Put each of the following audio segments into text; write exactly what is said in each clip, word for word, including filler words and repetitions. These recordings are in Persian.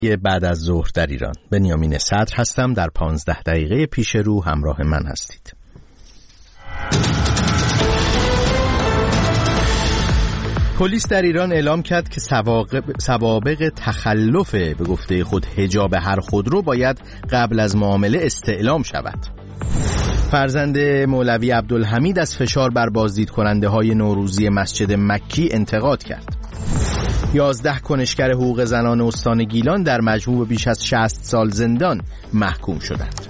بعد از ظهر در ایران. بنیامین صدر هستم. در پانزده دقیقه پیش رو همراه من هستید. پلیس در ایران اعلام کرد که سوابق تخلف به گفته خود حجاب هر خودرو باید قبل از معامله استعلام شود. فرزند مولوی عبدالحمید از فشار بر بازدید کننده های نوروزی مسجد مکی انتقاد کرد. یازده کنشگر حقوق زنان استان گیلان در مجموع بیش از شصت سال زندان محکوم شدند.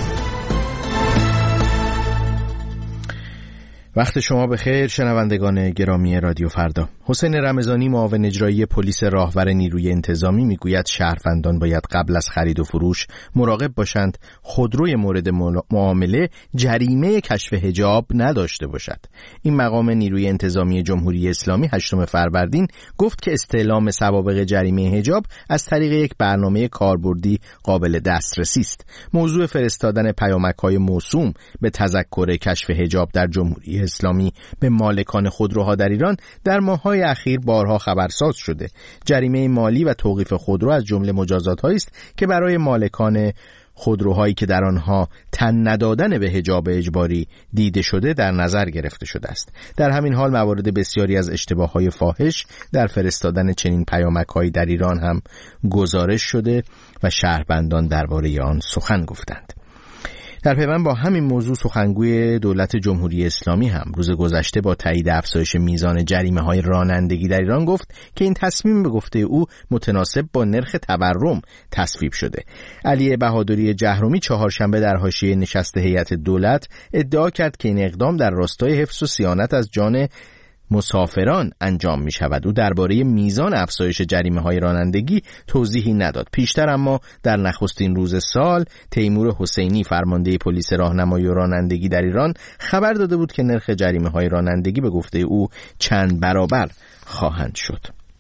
وقت شما بخیر شنوندگان گرامی رادیو فردا. حسین رمضانی معاون اجرایی پلیس راهور نیروی انتظامی میگوید شهروندان باید قبل از خرید و فروش مراقب باشند خودروی مورد معامله جریمه کشف حجاب نداشته باشد. این مقام نیروی انتظامی جمهوری اسلامی هشتم فروردین گفت که استعلام سوابق جریمه حجاب از طریق یک برنامه کاربردی قابل دسترسی است. موضوع فرستادن پیامک‌های موسوم به تذکر کشف حجاب در جمهوری اسلامی به مالکان خودروها در ایران در ماه‌های اخیر بارها خبرساز شده. جریمه مالی و توقیف خودرو از جمله مجازات‌هایی است که برای مالکان خودروهایی که در آنها تن ندادن به حجاب اجباری دیده شده در نظر گرفته شده است. در همین حال موارد بسیاری از اشتباه‌های فاحش در فرستادن چنین پیامک‌هایی در ایران هم گزارش شده و شهروندان درباره آن سخن گفتند. در پیوند با همین موضوع سخنگوی دولت جمهوری اسلامی هم روز گذشته با تایید افزایش میزان جریمه‌های رانندگی در ایران گفت که این تصمیم به گفته او متناسب با نرخ تورم تصویب شده. علی بهادری جهرومی چهارشنبه در حاشیه نشست هیئت دولت ادعا کرد که این اقدام در راستای حفظ و صیانت از جان مسافران انجام می شود. او درباره میزان افزایش جریمه‌های رانندگی توضیحی نداد. پیشتر اما در نخستین روز سال تیمور حسینی فرمانده پلیس راهنمایی و رانندگی در ایران خبر داده بود که نرخ جریمه‌های رانندگی به گفته او چند برابر خواهند شد.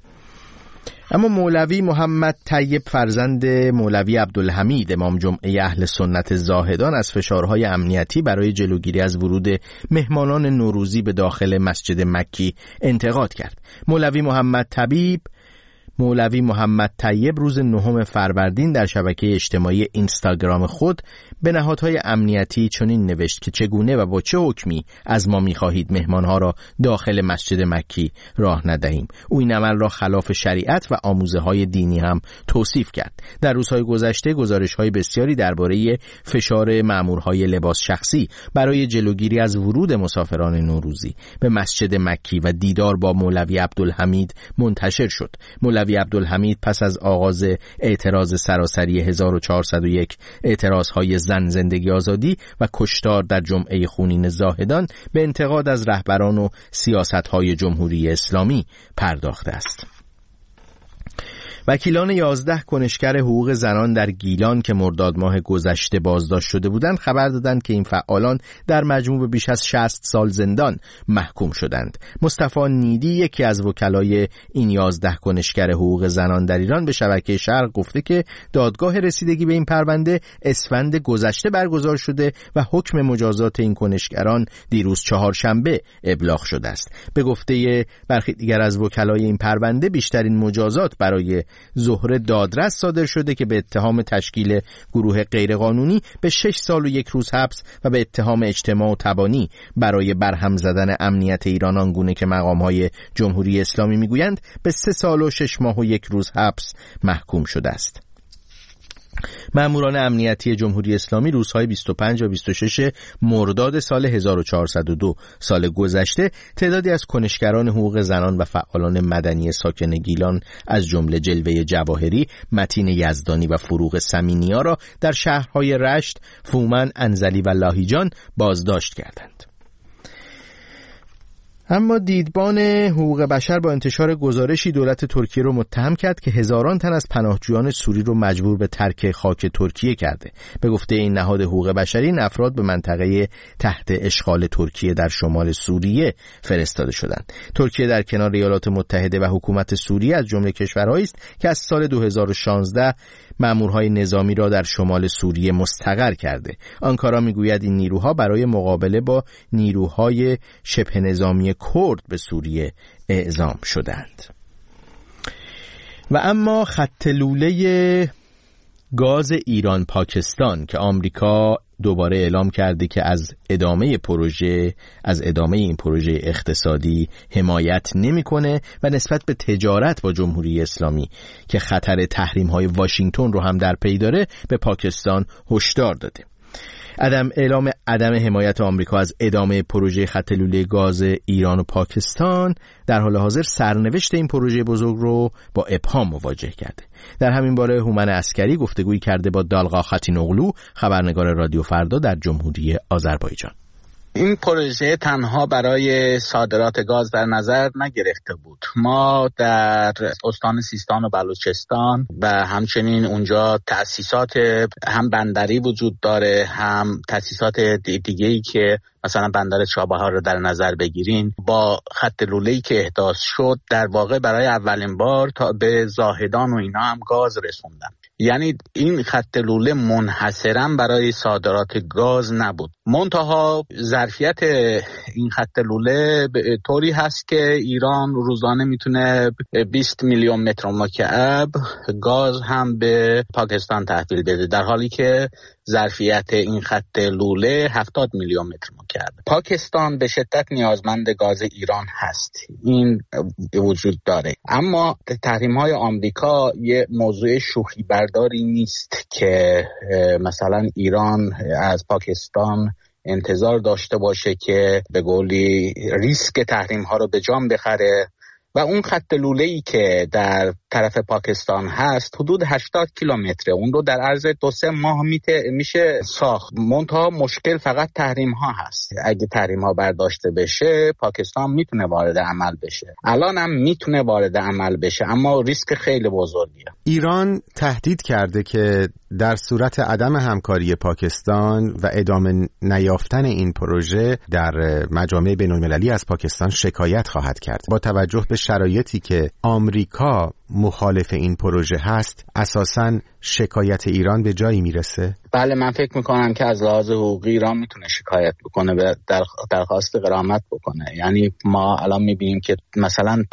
اما مولوی محمد طیب فرزند مولوی عبدالحمید امام جمعه اهل سنت زاهدان از فشارهای امنیتی برای جلوگیری از ورود مهمانان نوروزی به داخل مسجد مکی انتقاد کرد. مولوی محمد طیب مولوی محمد طیب روز نهم فروردین در شبکه اجتماعی اینستاگرام خود به نهادهای امنیتی چنین نوشت که چگونه و با چه حکمی از ما می‌خواهید مهمانها را داخل مسجد مکی راه ندهیم. او این عمل را خلاف شریعت و آموزه‌های دینی هم توصیف کرد. در روزهای گذشته گزارش‌های بسیاری درباره فشار مأمورهای لباس شخصی برای جلوگیری از ورود مسافران نوروزی به مسجد مکی و دیدار با مولوی عبدالحمید منتشر شد. مولوی عبدالحمید پس از آغاز اعتراض سراسری هزار و چهارصد و یک اعتراضهای زن زندگی آزادی و کشتار در جمعه خونین زاهدان به انتقاد از رهبران و سیاست‌های جمهوری اسلامی پرداخته است. وکیلان یازده کنشگر حقوق زنان در گیلان که مرداد ماه گذشته بازداشت شده بودند خبر دادند که این فعالان در مجموع بیش از شصت سال زندان محکوم شدند. مصطفی نیدی یکی از وکلای این یازده کنشگر حقوق زنان در ایران به شبکه شرق گفته که دادگاه رسیدگی به این پرونده اسفند گذشته برگزار شده و حکم مجازات این کنشگران دیروز چهارشنبه ابلاغ شده است. به گفته برخی دیگر از وکلای این پرونده بیشترین مجازات برای زهره دادرس صادر شده که به اتهام تشکیل گروه غیرقانونی به شش سال و یک روز حبس و به اتهام اجتماع و تبانی برای برهم زدن امنیت ایران آنگونه که مقام‌های جمهوری اسلامی میگویند به سه سال و شش ماه و یک روز حبس محکوم شده است. مأموران امنیتی جمهوری اسلامی روزهای بیست و پنج و بیست و شش مرداد سال هزار و چهارصد و دو سال گذشته تعدادی از کنشگران حقوق زنان و فعالان مدنی ساکن گیلان از جمله جلوه جواهری، متین یزدانی و فروغ سمینیا را در شهرهای رشت، فومن، انزلی و لاهیجان بازداشت کردند. اما دیدبان حقوق بشر با انتشار گزارشی دولت ترکیه رو متهم کرد که هزاران تن از پناهجویان سوری رو مجبور به ترک خاک ترکیه کرده. به گفته این نهاد حقوق بشری این افراد به منطقه تحت اشغال ترکیه در شمال سوریه فرستاده شدند. ترکیه در کنار ایالات متحده و حکومت سوریه از جمله کشورهایی است که از سال دو هزار و شانزده مامورهای نظامی را در شمال سوریه مستقر کرده. آنکارا میگوید این نیروها برای مقابله با نیروهای شبه نظامی کرد به سوریه اعزام شدند. و اما خط لوله گاز ایران پاکستان که آمریکا دوباره اعلام کرده که از ادامه پروژه از ادامه این پروژه اقتصادی حمایت نمیکنه و نسبت به تجارت با جمهوری اسلامی که خطر تحریم‌های واشنگتن رو هم در پی داره به پاکستان هشدار داده. عدم اعلام عدم حمایت آمریکا از ادامه پروژه خط لوله گاز ایران و پاکستان در حال حاضر سرنوشت این پروژه بزرگ رو با ابهام مواجه کرده. در همین باره هومن عسکری گفتگویی کرده با دالغا خاتینوغلو، خبرنگار رادیو فردا در جمهوری آذربایجان. این پروژه تنها برای صادرات گاز در نظر نگرفته بود. ما در استان سیستان و بلوچستان و همچنین اونجا تأسیسات هم بندری وجود داره، هم تأسیسات دیگه‌ای که مثلا بندر چابهار رو در نظر بگیرین، با خط لوله‌ای که احداث شد در واقع برای اولین بار تا به زاهدان و اینا هم گاز رسوندن. یعنی این خط لوله منحصراً برای صادرات گاز نبود. منتها ظرفیت این خط لوله طوری هست که ایران روزانه میتونه بیست میلیون متر مکعب گاز هم به پاکستان تحویل بده، در حالی که ظرفیت این خط لوله هفتاد میلیون متر مکعب. پاکستان به شدت نیازمند گاز ایران هست، این وجود داره. اما تحریم‌های آمریکا یه موضوع شوخی برداری نیست که مثلا ایران از پاکستان انتظار داشته باشه که به قولی ریسک تحریم‌ها رو به جان بخره و اون خط لوله‌ای که در طرف پاکستان هست حدود هشتاد کیلومتره، اون رو در عرض دو سه ماه میشه ساخت. منتها مشکل فقط تحریم ها هست. اگه تحریم ها برداشته بشه پاکستان میتونه وارد عمل بشه، الان هم میتونه وارد عمل بشه، اما ریسک خیلی بزرگیه. ایران تهدید کرده که در صورت عدم همکاری پاکستان و ادامه نیافتن این پروژه در مجامع بین‌المللی از پاکستان شکایت خواهد کرد. با توجه به شرایطی که آمریکا مخالف این پروژه هست، اساساً شکایت ایران به جایی میرسه؟ بله، من فکر میکنم که از لحاظ حقوقی ایران میتونه شکایت بکنه و در درخواست غرامت بکنه. یعنی ما الان میبینیم که مثلا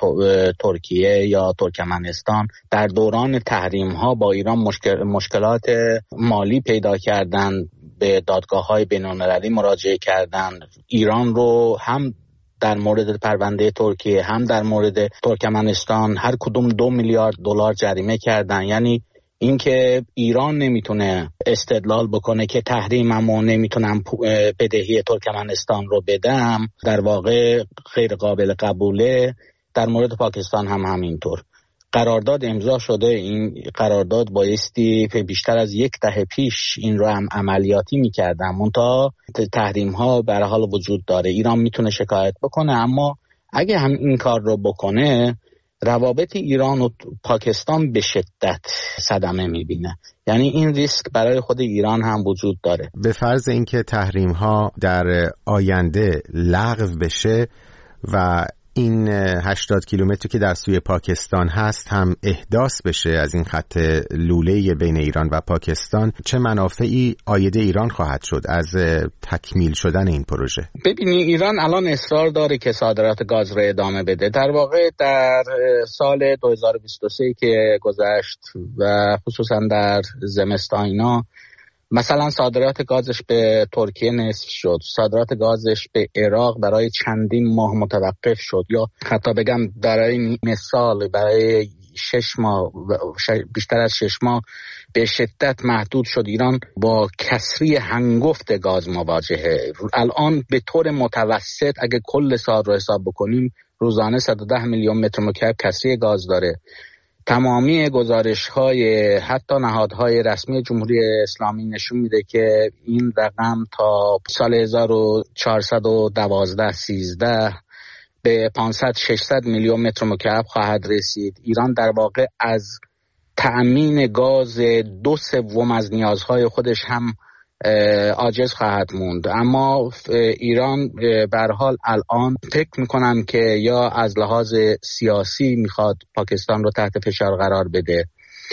ترکیه یا ترکمنستان در دوران تحریم ها با ایران مشکل مشکلات مالی پیدا کردن، به دادگاه های بین‌المللی مراجعه کردن. ایران رو هم در مورد پرونده ترکیه هم در مورد ترکمنستان هر کدوم دو میلیارد دلار جریمه کردن. یعنی اینکه ایران نمیتونه استدلال بکنه که تحریممو نمیتونم بدهی ترکمنستان رو بدم، در واقع غیر قابل قبوله. در مورد پاکستان هم همینطور. قرارداد امضا شده، این قرارداد بایستی بیشتر از یک دهه پیش این رو هم عملیاتی میکردن، منتها تحریم ها به هر حال وجود داره. ایران میتونه شکایت بکنه، اما اگه هم این کار رو بکنه روابط ایران و پاکستان به شدت صدمه میبینه. یعنی این ریسک برای خود ایران هم وجود داره. به فرض اینکه تحریم ها در آینده لغو بشه و این هشتاد کیلومتری که در سوی پاکستان هست هم احداث بشه از این خط لوله بین ایران و پاکستان، چه منافعی عاید ایران خواهد شد از تکمیل شدن این پروژه؟ ببینی ایران الان اصرار داره که صادرات گاز رو ادامه بده. در واقع در سال دو هزار و بیست و سه که گذشت و خصوصا در زمستان اینا، مثلا صادرات گازش به ترکیه نصف شد، صادرات گازش به عراق برای چندین ماه متوقف شد، یا حتی بگم برای مثال برای شش ماه بیشتر از شش ماه به شدت محدود شد. ایران با کسری هنگفت گاز مواجهه. الان به طور متوسط اگه کل سال رو حساب بکنیم روزانه صد و ده میلیون متر مکعب کسری گاز داره. تمامی گزارش‌های حتی نهادهای رسمی جمهوری اسلامی نشون میده که این رقم تا سال هزار و چهارصد و دوازده سیزده به پانصد ششصد میلیون متر مکعب خواهد رسید. ایران در واقع از تأمین گاز دو سوم از نیازهای خودش هم عاجز خواهد موند. اما ایران به هر حال الان فکر میکنم که یا از لحاظ سیاسی میخواد پاکستان رو تحت فشار قرار بده،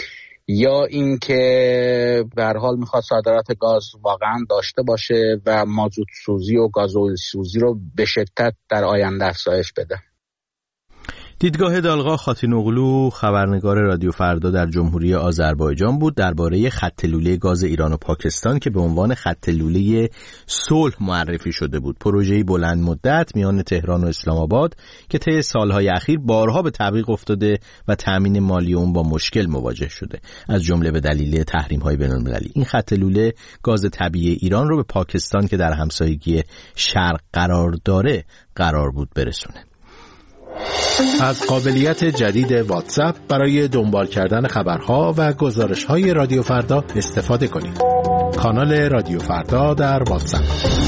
یا اینکه به هر حال میخواد صادرات گاز واقعا داشته باشه و مازوت سوزی و گازوئیل سوزی رو به شدت در آینده افزایش بده. دیدگاه دالغا خاتینوغلو خبرنگار رادیو فردا در جمهوری آذربایجان بود درباره خط لوله گاز ایران و پاکستان که به عنوان خط لوله صلح معرفی شده بود. پروژه‌ای بلند مدت میان تهران و اسلام آباد که طی سالهای اخیر بارها به تعویق افتاده و تامین مالی اون با مشکل مواجه شده، از جمله به دلیل تحریم‌های بین‌المللی. این خط لوله گاز طبیعی ایران رو به پاکستان که در همسایگی شرق قرار داره قرار بود برسونه. از قابلیت جدید واتساپ برای دنبال کردن خبرها و گزارش‌های رادیو فردا استفاده کنید. کانال رادیو فردا در واتساپ.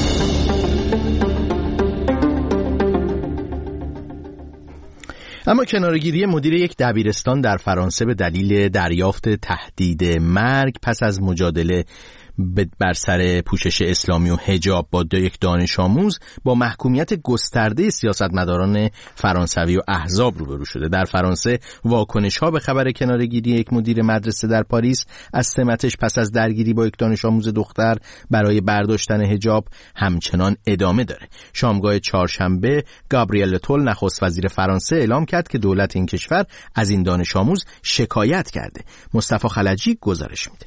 اما کنارگیری مدیر یک دبیرستان در فرانسه به دلیل دریافت تهدید مرگ پس از مجادله بر سر پوشش اسلامی و حجاب با یک دانش آموز با محکومیت گسترده سیاستمداران فرانسوی و احزاب روبرو شده. در فرانسه واکنش‌ها به خبر کناره‌گیری یک مدیر مدرسه در پاریس از سمتش پس از درگیری با یک دانش آموز دختر برای برداشتن حجاب همچنان ادامه داره. شامگاه چهارشنبه گابریل اتول نخست وزیر فرانسه اعلام کرد که دولت این کشور از این دانش آموز شکایت کرده. مصطفی خلجی گزارش میده.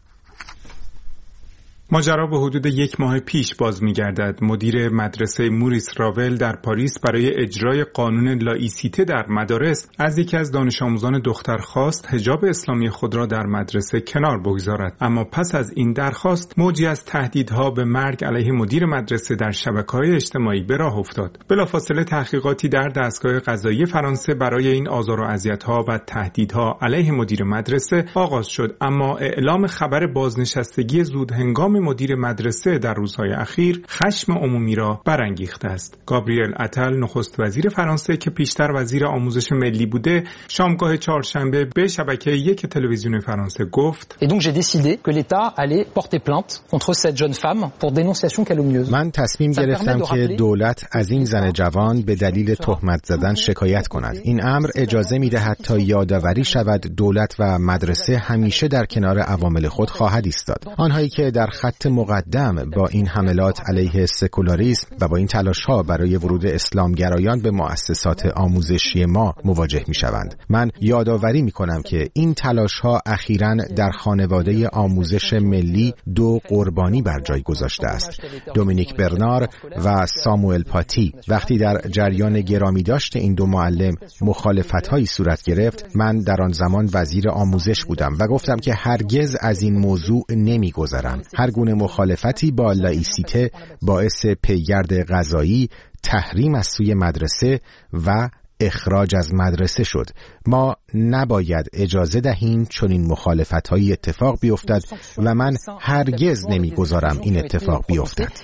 ماجرا به حدود یک ماه پیش باز می‌گردد. مدیر مدرسه موریس راول در پاریس برای اجرای قانون لائیسیته در مدارس از یکی از دانش آموزان دختر خواست حجاب اسلامی خود را در مدرسه کنار بگذارد، اما پس از این درخواست موجی از تهدیدها به مرگ علیه مدیر مدرسه در شبکه‌های اجتماعی به راه افتاد. بلافاصله تحقیقاتی در دستگاه قضایی فرانسه برای این آزار و اذیت‌ها و تهدیدها علیه مدیر مدرسه آغاز شد، اما اعلام خبر بازنشستگی زودهنگام مدیر مدرسه در روزهای اخیر خشم عمومی را برانگیخته است. گابریل اتل نخست وزیر فرانسه که پیشتر وزیر آموزش ملی بوده، شامگاه چهارشنبه به شبکه یک تلویزیون فرانسه گفت: Et donc j'ai décidé que l'État allait porter plainte contre cette jeune femme pour dénonciation calomnieuse. من تصمیم گرفتم که دولت از این زن جوان به دلیل تهمت زدن شکایت کند. این امر اجازه می‌دهد تا یادآوری شود دولت و مدرسه همیشه در کنار عوامل خود خواهد ایستاد. آنهایی که در خط مقدم با این حملات علیه سکولاریسم و با این تلاش‌ها برای ورود اسلامگرایان به مؤسسات آموزشی ما مواجه می‌شوند. من یادآوری می‌کنم که این تلاش‌ها اخیراً در خانواده آموزش ملی دو قربانی بر جای گذاشته است: دومینیک برنار و ساموئل پاتی. وقتی در جریان گرامی داشت این دو معلم مخالفت‌هایی صورت گرفت، من در آن زمان وزیر آموزش بودم و گفتم که هرگز از این موضوع نمی‌گذرم. هر گونه مخالفتی با لائیسیته باعث پیگرد قضایی، تحریم از سوی مدرسه و اخراج از مدرسه شد. ما نباید اجازه دهیم چون این مخالفت‌های اتفاق بیفتد و من هرگز نمیگذارم این اتفاق بیفتد.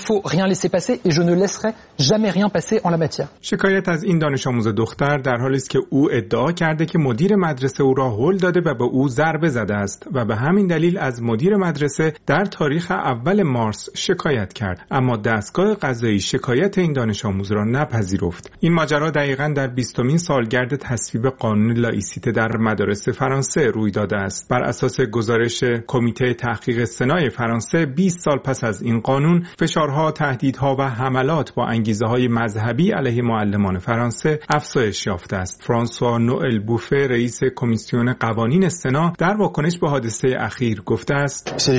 شکایت از این دانش آموز دختر در حالی است که او ادعا کرده که مدیر مدرسه او را هل داده و به او ضربه زده است و به همین دلیل از مدیر مدرسه در تاریخ اول مارس شکایت کرد، اما دستگاه قضایی شکایت این دانش آموز را نپذیرفت. این ماجرا دقیقاً در بیستمین سالگرد تصویب قانون لائیسیته در مدارس فرانسه روی داده است. بر اساس گزارش کمیته تحقیق سنای فرانسه، بیست سال پس از این قانون، فشارها، تهدیدها و حملات با انگیزه‌های مذهبی علیه معلمان فرانسه افزایش یافته است. فرانسوا نوئل بوفه، رئیس کمیسیون قوانین سنا، در واکنش به حادثه اخیر گفته است: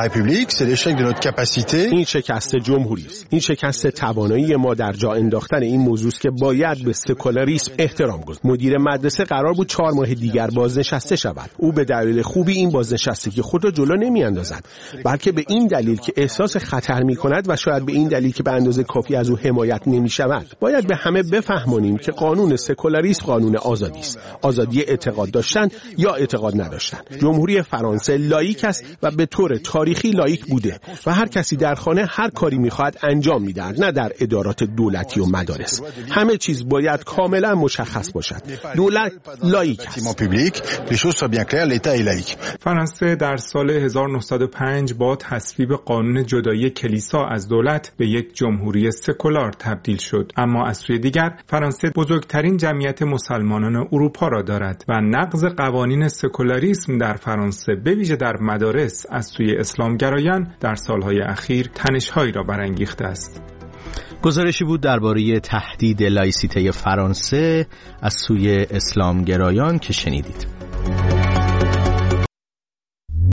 این شکست جمهوری است. این شکست توانایی ما در جا انداختن این موضوع است که باید به سکولاریسم احترام گذاریم. مدیر مدرسه قرار بود چهار ماه دیگر بازنشسته شود. او به دلیل خوبی این بازنشستگی خود را جلو نمی‌اندازد، بلکه به این دلیل که احساس خطر می‌کند و شاید به این دلیل که به اندازه کافی از او حمایت نمی‌شود. باید به همه بفهمانیم که قانون سکولاریسم قانون آزادی است. آزادی اعتقاد داشتن یا اعتقاد نداشتن. جمهوری فرانسه لاییک است و به طور تاریخی لاییک بوده و هر کسی در خانه هر کاری می‌خواهد انجام می‌دهد، نه در ادارات دولتی و مدارس. همه چیز باید کاملا مشخص باشد. دولت لاییک است. فرانسه در سال هزار و نهصد و پنج با تصویب قانون جدایی کلیسا از دولت به یک جمهوری سکولار تبدیل شد، اما از سوی دیگر فرانسه بزرگترین جمعیت مسلمانان اروپا را دارد و نقض قوانین سکولاریسم در فرانسه به ویژه در مدارس از سوی اسلامگرایان در سالهای اخیر تنش‌هایی را برانگیخته است. گزارشی بود درباره تهدید لایسیته فرانسه از سوی اسلامگرایان که شنیدید.